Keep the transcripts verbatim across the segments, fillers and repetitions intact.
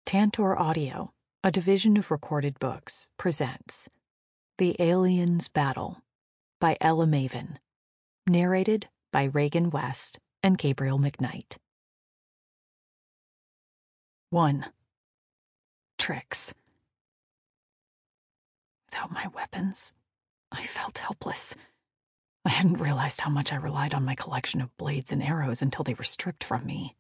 Tantor Audio, a division of Recorded Books, presents The Aliens Battle by Ella Maven, narrated by Reagan West and Gabriel McKnight. one. Tricks. Without my weapons, I felt helpless. I hadn't realized how much I relied on my collection of blades and arrows until they were stripped from me.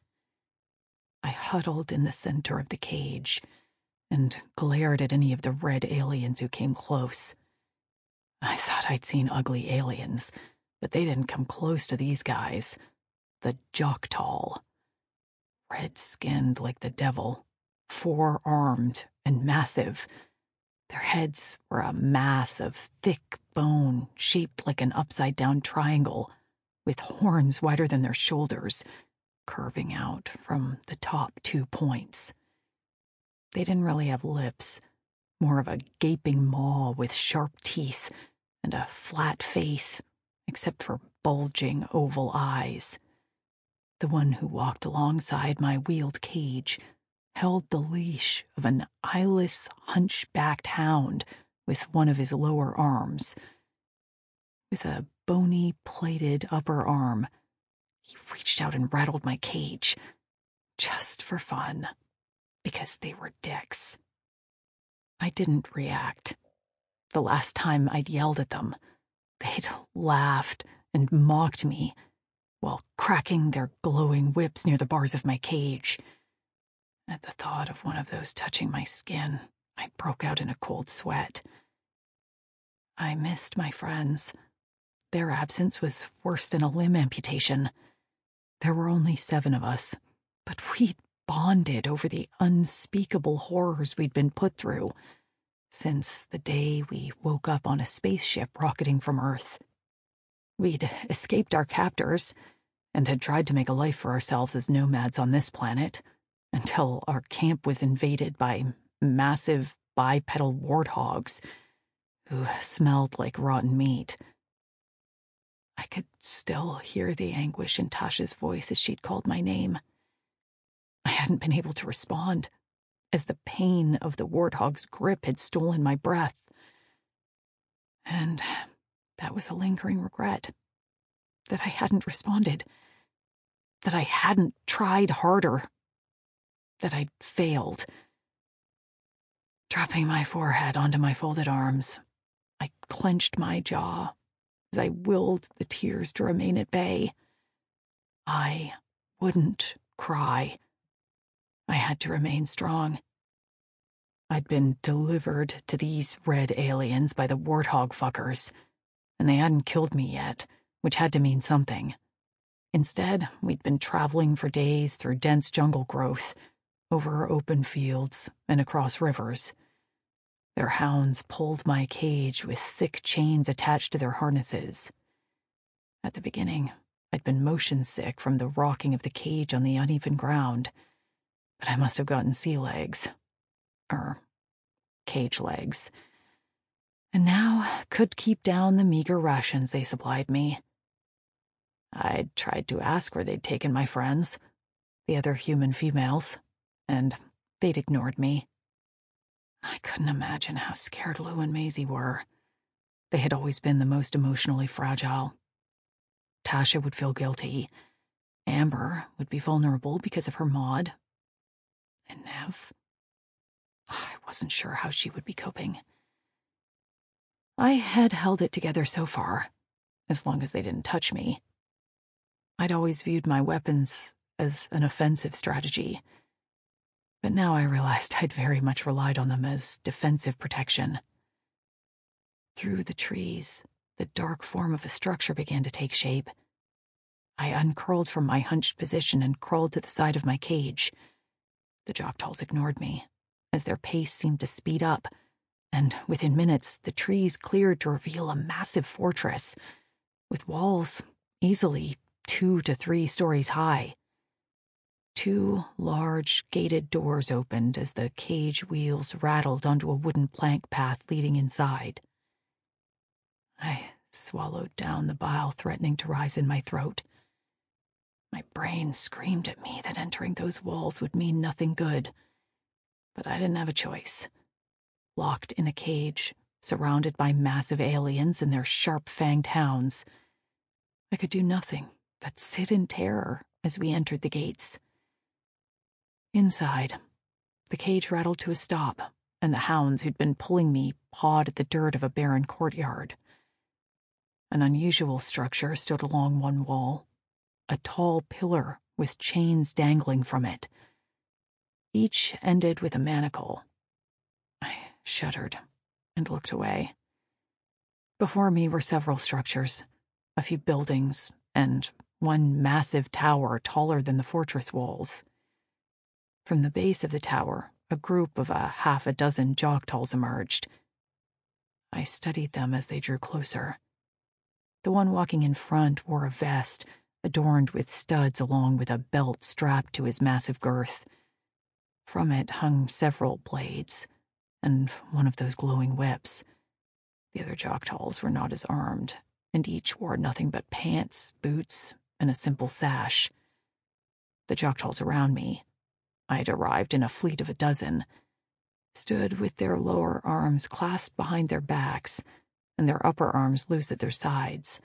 I huddled in the center of the cage and glared at any of the red aliens who came close. I thought I'd seen ugly aliens, but they didn't come close to these guys. The Joktal. Red-skinned like the devil, four-armed and massive. Their heads were a mass of thick bone shaped like an upside-down triangle, with horns wider than their shoulders, curving out from the top two points. They didn't really have lips, more of a gaping maw with sharp teeth and a flat face, except for bulging oval eyes. The one who walked alongside my wheeled cage held the leash of an eyeless, hunchbacked hound with one of his lower arms. With a bony, plated upper arm, he reached out and rattled my cage, just for fun, because they were dicks. I didn't react. The last time I'd yelled at them, they'd laughed and mocked me while cracking their glowing whips near the bars of my cage. At the thought of one of those touching my skin, I broke out in a cold sweat. I missed my friends. Their absence was worse than a limb amputation. There were only seven of us, but we'd bonded over the unspeakable horrors we'd been put through since the day we woke up on a spaceship rocketing from Earth. We'd escaped our captors and had tried to make a life for ourselves as nomads on this planet until our camp was invaded by massive bipedal warthogs who smelled like rotten meat. I could still hear the anguish in Tasha's voice as she'd called my name. I hadn't been able to respond, as the pain of the warthog's grip had stolen my breath. And that was a lingering regret, that I hadn't responded, that I hadn't tried harder, that I'd failed. Dropping my forehead onto my folded arms, I clenched my jaw as I willed the tears to remain at bay. I wouldn't cry. I had to remain strong. I'd been delivered to these red aliens by the warthog fuckers, and they hadn't killed me yet, which had to mean something. Instead, we'd been traveling for days through dense jungle growth, over open fields and across rivers. Their hounds pulled my cage with thick chains attached to their harnesses. At the beginning, I'd been motion sick from the rocking of the cage on the uneven ground, but I must have gotten sea legs. Or cage legs. And now could keep down the meager rations they supplied me. I'd tried to ask where they'd taken my friends, the other human females, and they'd ignored me. I couldn't imagine how scared Lou and Maisie were. They had always been the most emotionally fragile. Tasha would feel guilty. Amber would be vulnerable because of her mod. And Nev, I wasn't sure how she would be coping. I had held it together so far, as long as they didn't touch me. I'd always viewed my weapons as an offensive strategy, but now I realized I'd very much relied on them as defensive protection. Through the trees, the dark form of a structure began to take shape. I uncurled from my hunched position and crawled to the side of my cage. The Joktals ignored me, as their pace seemed to speed up, and within minutes the trees cleared to reveal a massive fortress, with walls easily two to three stories high. Two large gated doors opened as the cage wheels rattled onto a wooden plank path leading inside. I swallowed down the bile threatening to rise in my throat. My brain screamed at me that entering those walls would mean nothing good. But I didn't have a choice. Locked in a cage, surrounded by massive aliens and their sharp-fanged hounds, I could do nothing but sit in terror as we entered the gates. Inside, the cage rattled to a stop, and the hounds who'd been pulling me pawed at the dirt of a barren courtyard. An unusual structure stood along one wall, a tall pillar with chains dangling from it. Each ended with a manacle. I shuddered and looked away. Before me were several structures, a few buildings, and one massive tower taller than the fortress walls. From the base of the tower, a group of a half a dozen Joktuls emerged. I studied them as they drew closer. The one walking in front wore a vest, adorned with studs along with a belt strapped to his massive girth. From it hung several blades, and one of those glowing whips. The other Joktuls were not as armed, and each wore nothing but pants, boots, and a simple sash. The Joktuls around me, I had arrived in a fleet of a dozen, stood with their lower arms clasped behind their backs and their upper arms loose at their sides.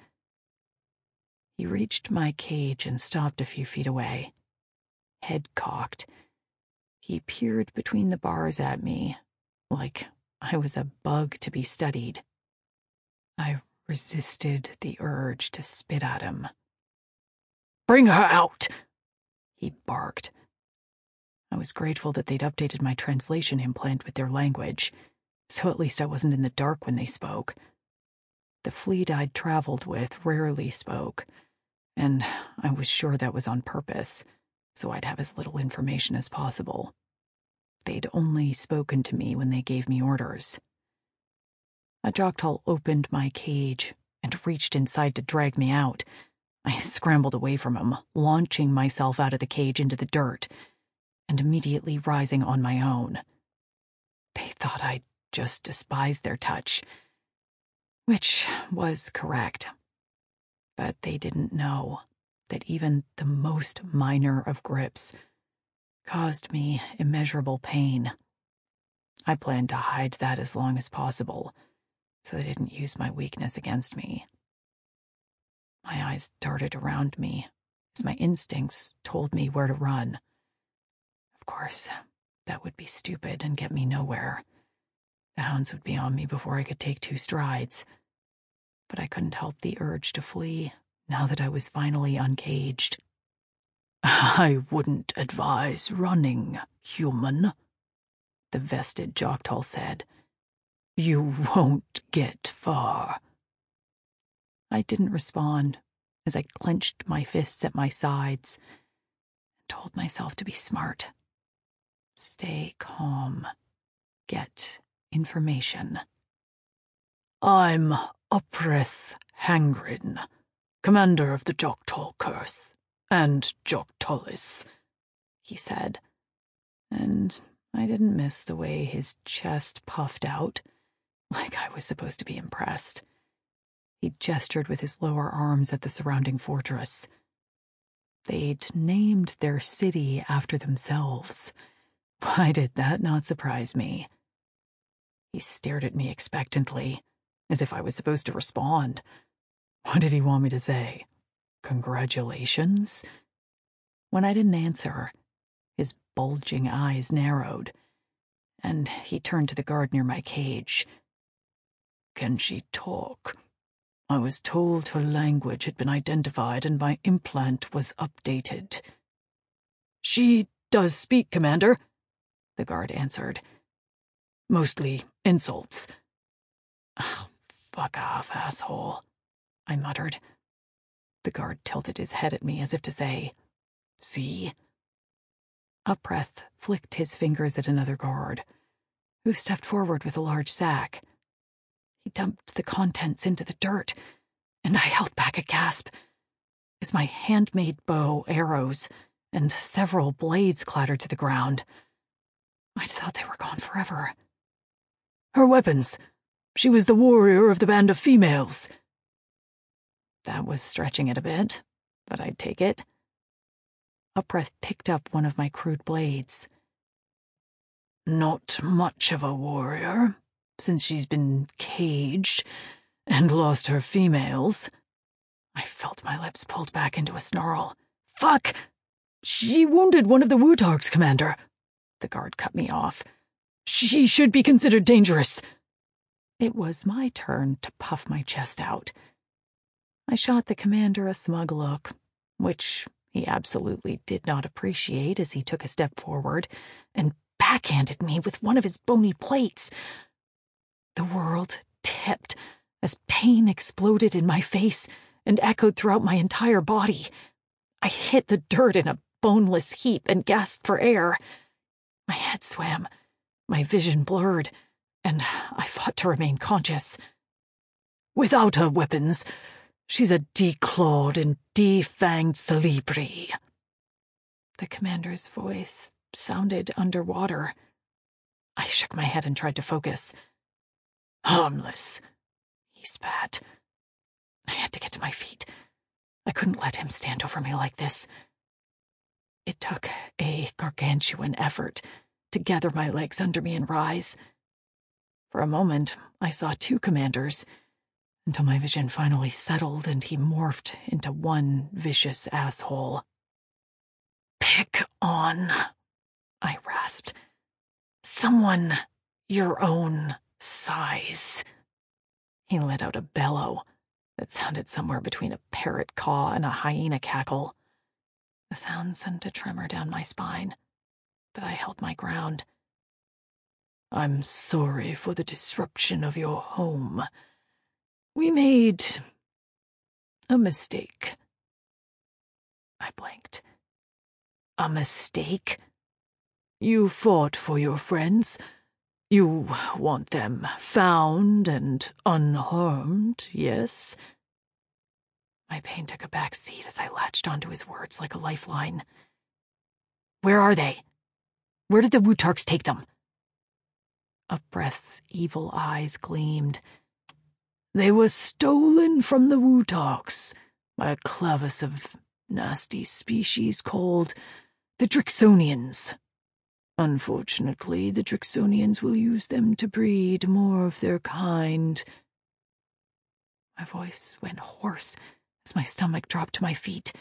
He reached my cage and stopped a few feet away. Head cocked, he peered between the bars at me, like I was a bug to be studied. I resisted the urge to spit at him. "Bring her out!" he barked. I was grateful that they'd updated my translation implant with their language, so at least I wasn't in the dark when they spoke. The fleet I'd traveled with rarely spoke, and I was sure that was on purpose, so I'd have as little information as possible. They'd only spoken to me when they gave me orders. A Joktul opened my cage and reached inside to drag me out. I scrambled away from him, launching myself out of the cage into the dirt, and immediately rising on my own. They thought I just despised their touch, which was correct. But they didn't know that even the most minor of grips caused me immeasurable pain. I planned to hide that as long as possible, so they didn't use my weakness against me. My eyes darted around me as my instincts told me where to run. Of course, that would be stupid and get me nowhere. The hounds would be on me before I could take two strides. But I couldn't help the urge to flee now that I was finally uncaged. "I wouldn't advise running, human," the vested Joktul said. "You won't get far." I didn't respond as I clenched my fists at my sides and told myself to be smart. Stay calm. Get information. "I'm Uprith Hangrin, commander of the Joktul Kurth and Joktulis," he said, and I didn't miss the way his chest puffed out, like I was supposed to be impressed. He gestured with his lower arms at the surrounding fortress. They'd named their city after themselves. Why did that not surprise me? He stared at me expectantly, as if I was supposed to respond. What did he want me to say? Congratulations? When I didn't answer, his bulging eyes narrowed, and he turned to the guard near my cage. "Can she talk? I was told her language had been identified and my implant was updated." "She does speak, Commander," the guard answered. "Mostly insults." "Oh, fuck off, asshole," I muttered. The guard tilted his head at me as if to say, "See?" Upreth flicked his fingers at another guard, who stepped forward with a large sack. He dumped the contents into the dirt, and I held back a gasp as my handmade bow, arrows, and several blades clattered to the ground. I'd thought they were gone forever. "Her weapons. She was the warrior of the band of females." That was stretching it a bit, but I'd take it. Upreth picked up one of my crude blades. Not much of a warrior, since she's been caged and lost her females. I felt my lips pulled back into a snarl. Fuck! She wounded one of the Wutarks, Commander. The guard cut me off. She should be considered dangerous. It was my turn to puff my chest out. I shot the commander a smug look, which he absolutely did not appreciate as he took a step forward and backhanded me with one of his bony plates. The world tipped as pain exploded in my face and echoed throughout my entire body. I hit the dirt in a boneless heap and gasped for air. My head swam, my vision blurred, and I fought to remain conscious. Without her weapons, she's a declawed and defanged Celebri. The commander's voice sounded underwater. I shook my head and tried to focus. Harmless, he spat. I had to get to my feet. I couldn't let him stand over me like this. It took a gargantuan effort to gather my legs under me and rise. For a moment, I saw two commanders, until my vision finally settled and he morphed into one vicious asshole. Pick on, I rasped. Someone your own size. He let out a bellow that sounded somewhere between a parrot caw and a hyena cackle. The sound sent a tremor down my spine, but I held my ground. I'm sorry for the disruption of your home. We made a mistake. I blinked. A mistake? You fought for your friends. You want them found and unharmed, yes? My pain took a back seat as I latched onto his words like a lifeline. Where are they? Where did the Wutarks take them? A breath's evil eyes gleamed. They were stolen from the Wutarks by a clavis of nasty species called the Drixonians. Unfortunately, the Drixonians will use them to breed more of their kind. My voice went hoarse as my stomach dropped to my feet.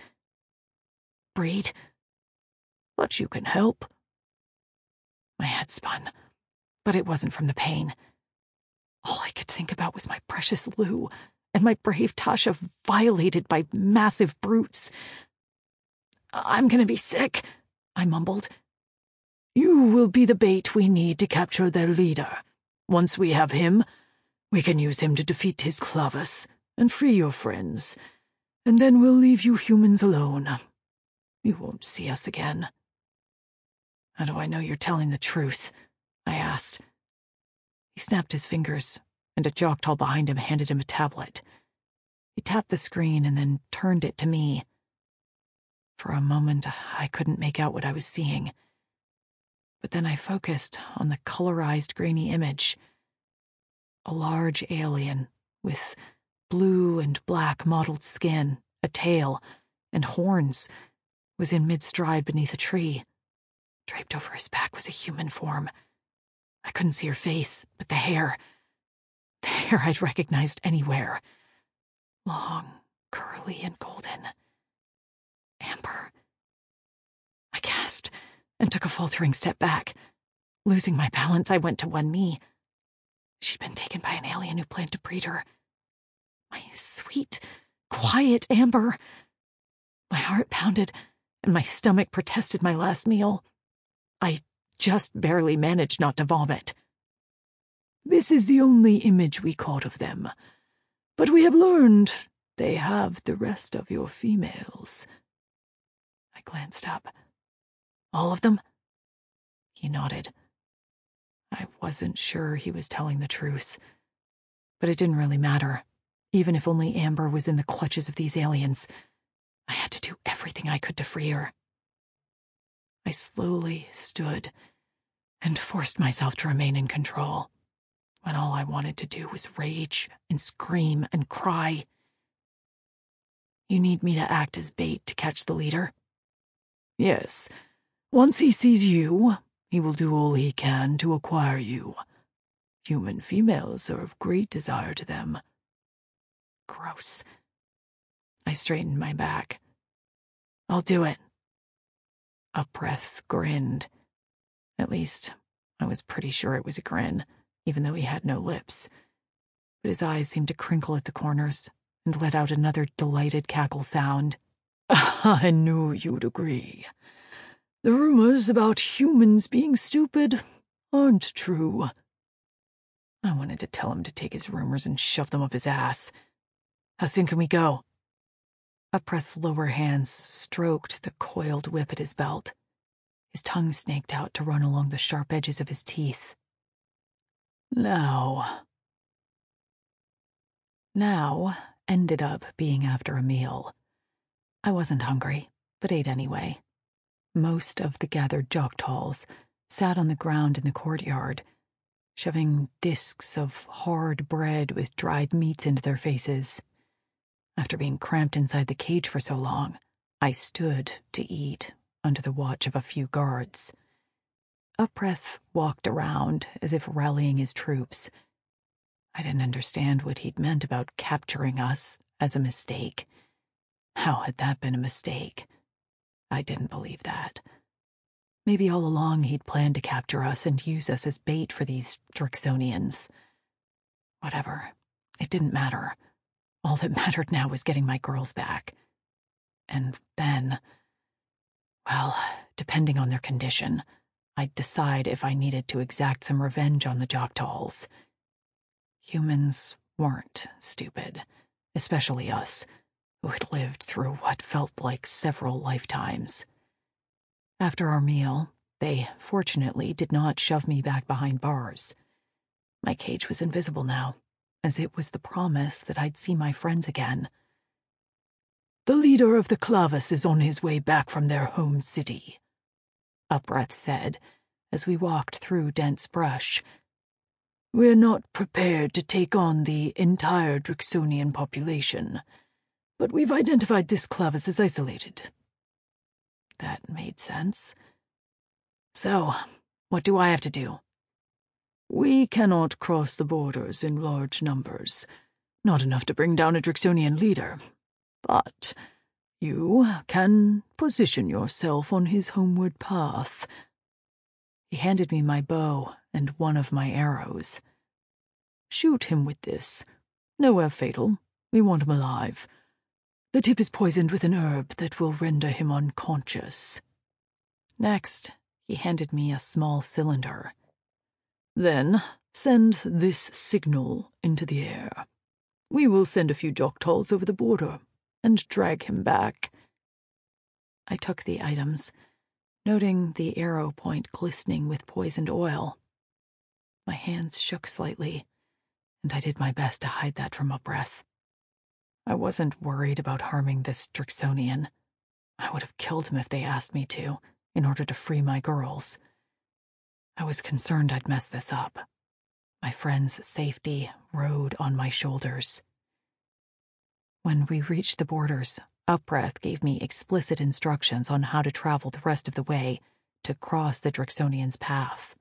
Breed? But you can help. My head spun, but it wasn't from the pain. All I could think about was my precious Lou and my brave Tasha violated by massive brutes. I'm gonna be sick, I mumbled. You will be the bait we need to capture their leader. Once we have him, we can use him to defeat his Clavis and free your friends, and then we'll leave you humans alone. You won't see us again. How do I know you're telling the truth? I asked. He snapped his fingers, and a Joktal behind him handed him a tablet. He tapped the screen and then turned it to me. For a moment, I couldn't make out what I was seeing. But then I focused on the colorized grainy image. A large alien with blue and black mottled skin, a tail, and horns was in mid-stride beneath a tree. Draped over his back was a human form. I couldn't see her face, but the hair. The hair I'd recognized anywhere. Long, curly, and golden. Amber. I gasped and took a faltering step back. Losing my balance, I went to one knee. She'd been taken by an alien who planned to breed her. My sweet, quiet Amber. My heart pounded, and my stomach protested my last meal. I just barely managed not to vomit. This is the only image we caught of them, but we have learned they have the rest of your females. I glanced up. All of them? He nodded. I wasn't sure he was telling the truth, but it didn't really matter. Even if only Amber was in the clutches of these aliens, I had to do everything I could to free her. I slowly stood and forced myself to remain in control, when all I wanted to do was rage and scream and cry. You need me to act as bait to catch the leader? Yes. Once he sees you, he will do all he can to acquire you. Human females are of great desire to them. Gross. I straightened my back. I'll do it. Upreth grinned. At least, I was pretty sure it was a grin, even though he had no lips. But his eyes seemed to crinkle at the corners and let out another delighted cackle sound. I knew you'd agree. The rumors about humans being stupid aren't true. I wanted to tell him to take his rumors and shove them up his ass. How soon can we go? Upreth's lower hands stroked the coiled whip at his belt. His tongue snaked out to run along the sharp edges of his teeth. Now. Now ended up being after a meal. I wasn't hungry, but ate anyway. Most of the gathered Choctaws sat on the ground in the courtyard, shoving discs of hard bread with dried meats into their faces. After being cramped inside the cage for so long, I stood to eat under the watch of a few guards. Upreth walked around as if rallying his troops. I didn't understand what he'd meant about capturing us as a mistake. How had that been a mistake? I didn't believe that. Maybe all along he'd planned to capture us and use us as bait for these Drixonians. Whatever. It didn't matter. All that mattered now was getting my girls back. And then, well, depending on their condition, I'd decide if I needed to exact some revenge on the Choctaws. Humans weren't stupid, especially us, who had lived through what felt like several lifetimes. After our meal, they fortunately did not shove me back behind bars. My cage was invisible now, as it was the promise that I'd see my friends again. The leader of the Clavus is on his way back from their home city, Upreth said, as we walked through dense brush. We're not prepared to take on the entire Drixonian population, but we've identified this Clavus as isolated. That made sense. So, what do I have to do? We cannot cross the borders in large numbers, not enough to bring down a Drixonian leader, but you can position yourself on his homeward path. He handed me my bow and one of my arrows. Shoot him with this. Nowhere fatal. We want him alive. The tip is poisoned with an herb that will render him unconscious. Next, he handed me a small cylinder. Then send this signal into the air. We will send a few Choctaws over the border and drag him back. I took the items, noting the arrow point glistening with poisoned oil. My hands shook slightly, and I did my best to hide that from Upreth. I wasn't worried about harming this Drixonian. I would have killed him if they asked me to, in order to free my girls. I was concerned I'd mess this up. My friend's safety rode on my shoulders. When we reached the borders, Upreth gave me explicit instructions on how to travel the rest of the way to cross the Drixonian's path.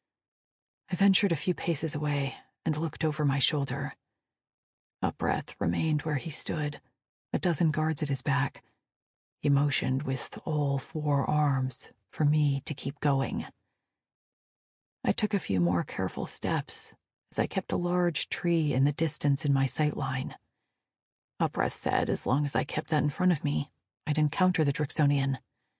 I ventured a few paces away and looked over my shoulder. Upreth remained where he stood, a dozen guards at his back. He motioned with all four arms for me to keep going. I took a few more careful steps as I kept a large tree in the distance in my sight line. Upreth said as long as I kept that in front of me, I'd encounter the Drixonian.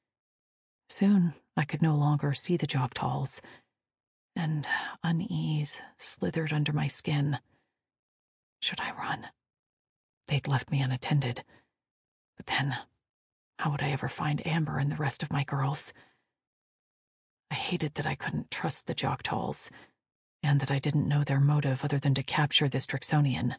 Soon I could no longer see the Choctaws, and unease slithered under my skin. Should I run? They'd left me unattended. But then, how would I ever find Amber and the rest of my girls? I hated that I couldn't trust the Choctaws, and that I didn't know their motive other than to capture this Drixonian.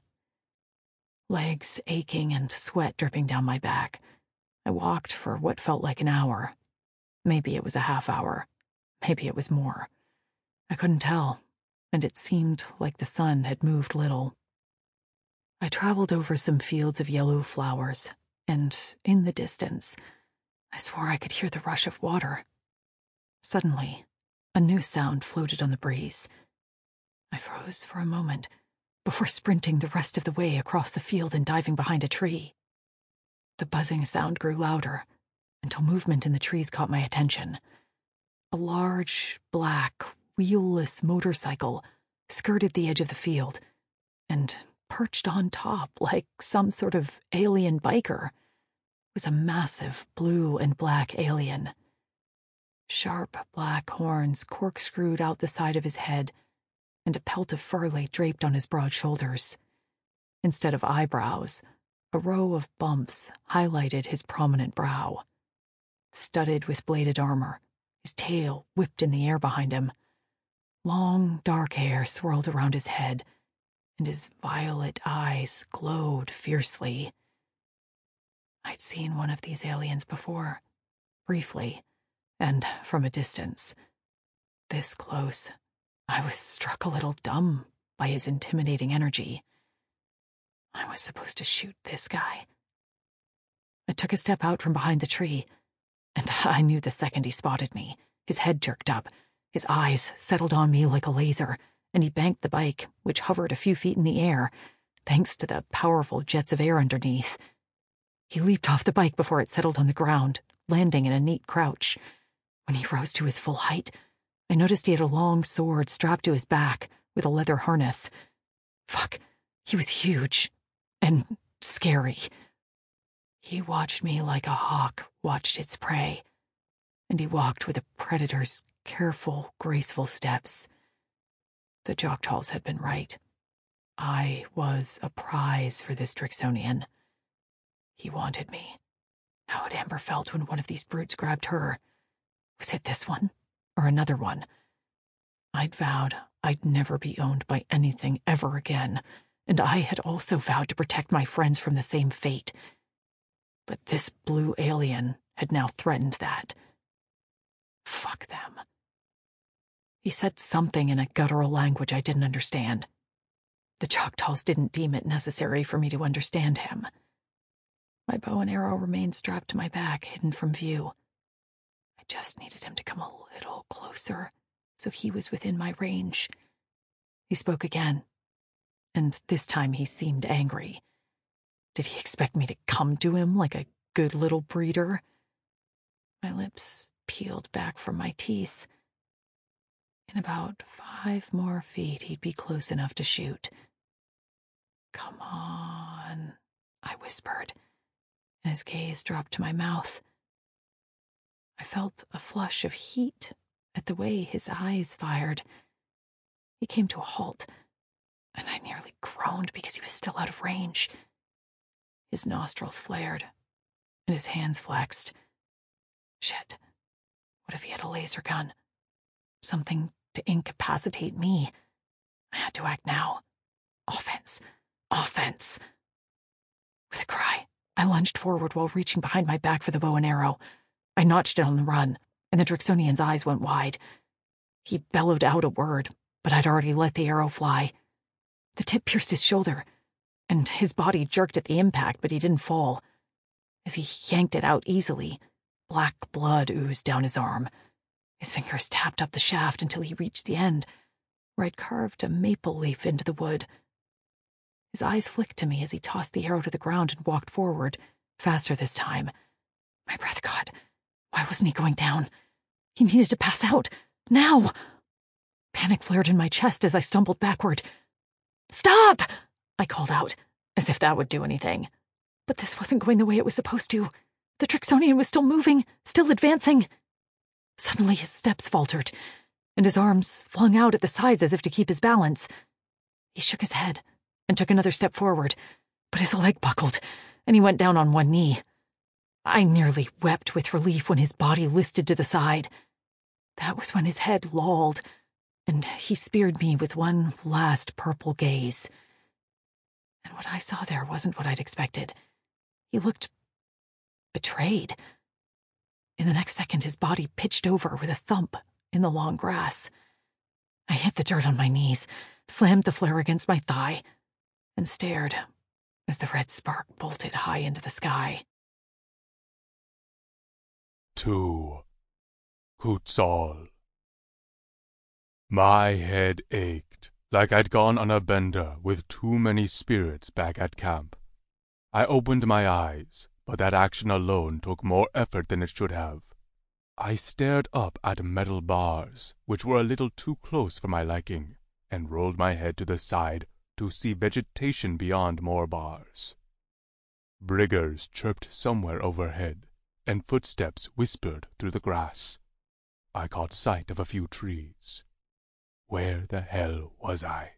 Legs aching and sweat dripping down my back, I walked for what felt like an hour. Maybe it was a half hour. Maybe it was more. I couldn't tell, and it seemed like the sun had moved little. I traveled over some fields of yellow flowers, and in the distance, I swore I could hear the rush of water. Suddenly, a A new sound floated on the breeze. I froze for a moment before sprinting the rest of the way across the field and diving behind a tree. The buzzing sound grew louder until movement in the trees caught my attention. A large, black, wheelless motorcycle skirted the edge of the field and, perched on top like some sort of alien biker, was a massive blue and black alien. Sharp black horns corkscrewed out the side of his head, and a pelt of fur lay draped on his broad shoulders. Instead of eyebrows, a row of bumps highlighted his prominent brow. Studded with bladed armor, his tail whipped in the air behind him. Long, dark hair swirled around his head, and his violet eyes glowed fiercely. I'd seen one of these aliens before, briefly, and from a distance. This close, I was struck a little dumb by his intimidating energy. I was supposed to shoot this guy. I took a step out from behind the tree, and I knew the second he spotted me. His head jerked up, his eyes settled on me like a laser, and he banked the bike, which hovered a few feet in the air, thanks to the powerful jets of air underneath. He leaped off the bike before it settled on the ground, landing in a neat crouch. When he rose to his full height, I noticed he had a long sword strapped to his back with a leather harness. Fuck, he was huge and scary. He watched me like a hawk watched its prey, and he walked with a predator's careful, graceful steps. The Choctaws had been right. I was a prize for this Drixonian. He wanted me. How had Amber felt when one of these brutes grabbed her? Was it this one, or another one? I'd vowed I'd never be owned by anything ever again, and I had also vowed to protect my friends from the same fate. But this blue alien had now threatened that. Fuck them. He said something in a guttural language I didn't understand. The Choctaws didn't deem it necessary for me to understand him. My bow and arrow remained strapped to my back, hidden from view. I just needed him to come a little closer, so he was within my range. He spoke again, and this time he seemed angry. Did he expect me to come to him like a good little breeder? My lips peeled back from my teeth. In about five more feet, he'd be close enough to shoot. "Come on," I whispered, and his gaze dropped to my mouth. I felt a flush of heat at the way his eyes fired. He came to a halt, and I nearly groaned because he was still out of range. His nostrils flared, and his hands flexed. Shit. What if he had a laser gun? Something to incapacitate me. I had to act now. Offense. Offense. With a cry, I lunged forward while reaching behind my back for the bow and arrow. I notched it on the run, and the Drixonian's eyes went wide. He bellowed out a word, but I'd already let the arrow fly. The tip pierced his shoulder, and his body jerked at the impact, but he didn't fall. As he yanked it out easily, black blood oozed down his arm. His fingers tapped up the shaft until he reached the end, where I'd carved a maple leaf into the wood. His eyes flicked to me as he tossed the arrow to the ground and walked forward, faster this time. My breath caught. Why wasn't he going down? He needed to pass out. Now! Panic flared in my chest as I stumbled backward. "Stop!" I called out, as if that would do anything. But this wasn't going the way it was supposed to. The Drixonian was still moving, still advancing. Suddenly his steps faltered, and his arms flung out at the sides as if to keep his balance. He shook his head and took another step forward, but his leg buckled, and he went down on one knee. I nearly wept with relief when his body listed to the side. That was when his head lolled, and he speared me with one last purple gaze. And what I saw there wasn't what I'd expected. He looked betrayed. In the next second, his body pitched over with a thump in the long grass. I hit the dirt on my knees, slammed the flare against my thigh, and stared as the red spark bolted high into the sky. To Quetzal. My head ached, like I'd gone on a bender with too many spirits back at camp. I opened my eyes, but that action alone took more effort than it should have. I stared up at metal bars, which were a little too close for my liking, and rolled my head to the side to see vegetation beyond more bars. Briggers chirped somewhere overhead, and footsteps whispered through the grass. I caught sight of a few trees. Where the hell was I?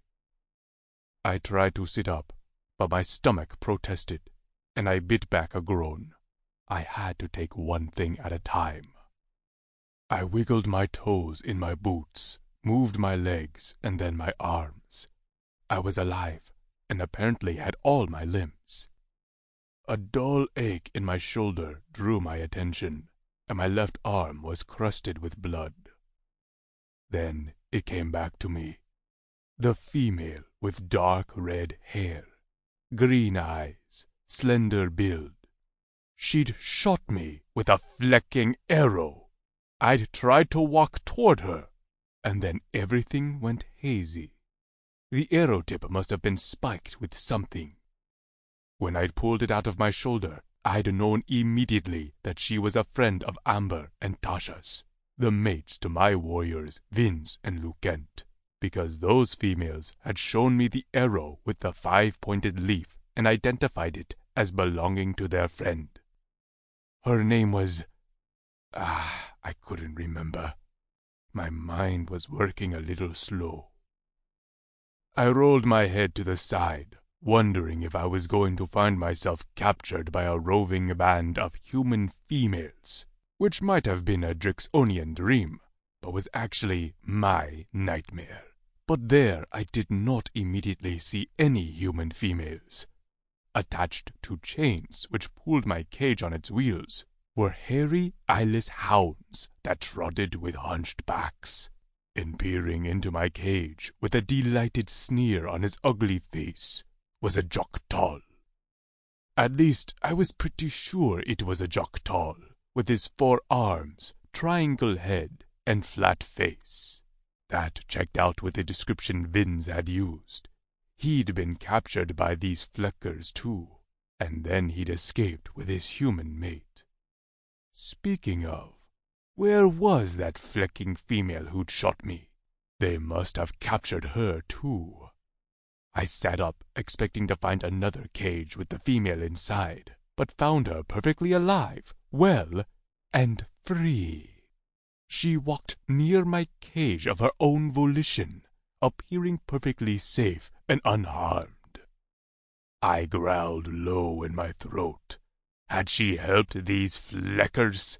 I tried to sit up, but my stomach protested, and I bit back a groan. I had to take one thing at a time. I wiggled my toes in my boots, moved my legs, and then my arms. I was alive, and apparently had all my limbs. A dull ache in my shoulder drew my attention, and my left arm was crusted with blood. Then it came back to me. The female with dark red hair, green eyes, slender build. She'd shot me with a flecking arrow. I'd tried to walk toward her, and then everything went hazy. The arrow tip must have been spiked with something. When I'd pulled it out of my shoulder, I'd known immediately that she was a friend of Amber and Tasha's, the mates to my warriors Vince and Lucent, because those females had shown me the arrow with the five-pointed leaf and identified it as belonging to their friend. Her name was... Ah, I couldn't remember. My mind was working a little slow. I rolled my head to the side, wondering if I was going to find myself captured by a roving band of human females, which might have been a Drixonian dream, but was actually my nightmare. But there I did not immediately see any human females. Attached to chains which pulled my cage on its wheels were hairy, eyeless hounds that trotted with hunched backs. And peering into my cage with a delighted sneer on his ugly face was a Joktal. At least I was pretty sure it was a Joktal, with his four arms, triangle head, and flat face. That checked out with the description Vince had used. He'd been captured by these Fleckers too, and then he'd escaped with his human mate. Speaking of, where was that flecking female who'd shot me? They must have captured her too. I sat up, expecting to find another cage with the female inside, but found her perfectly alive, well, and free. She walked near my cage of her own volition, appearing perfectly safe and unharmed. I growled low in my throat. Had she helped these Fleckers?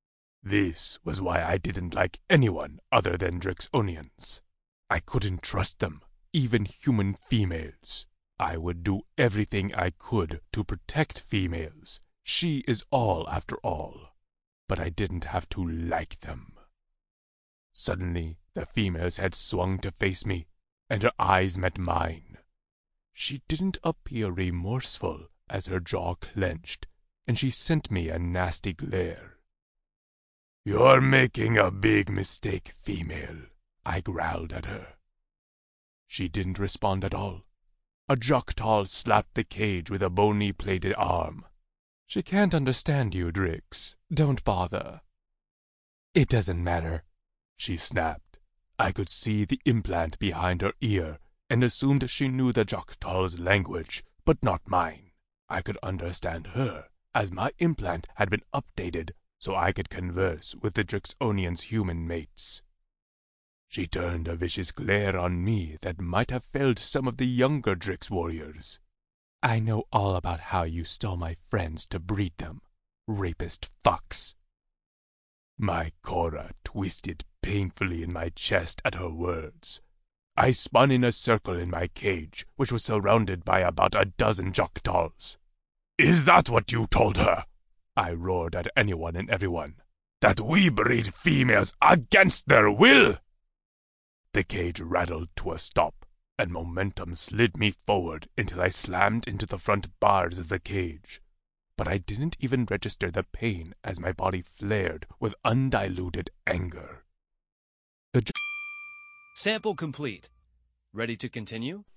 This was why I didn't like anyone other than Drixonians. I couldn't trust them, even human females. I would do everything I could to protect females. She is all after all. But I didn't have to like them. Suddenly, the female's head swung to face me, and her eyes met mine. She didn't appear remorseful as her jaw clenched, and she sent me a nasty glare. "You're making a big mistake, female," I growled at her. She didn't respond at all. A Joktal slapped the cage with a bony-plated arm. "She can't understand you, Drix. Don't bother." "It doesn't matter," she snapped. I could see the implant behind her ear and assumed she knew the Joktal's language, but not mine. I could understand her, as my implant had been updated so I could converse with the Drixonian's human mates. She turned a vicious glare on me that might have felled some of the younger Drix warriors. "I know all about how you stole my friends to breed them, rapist fucks." My Cora twisted painfully in my chest at her words. I spun in a circle in my cage, which was surrounded by about a dozen Joktals. "Is that what you told her?" I roared at anyone and everyone. "That we breed females against their will?" The cage rattled to a stop, and momentum slid me forward until I slammed into the front bars of the cage. But I didn't even register the pain as my body flared with undiluted anger. The Sample complete. Ready to continue?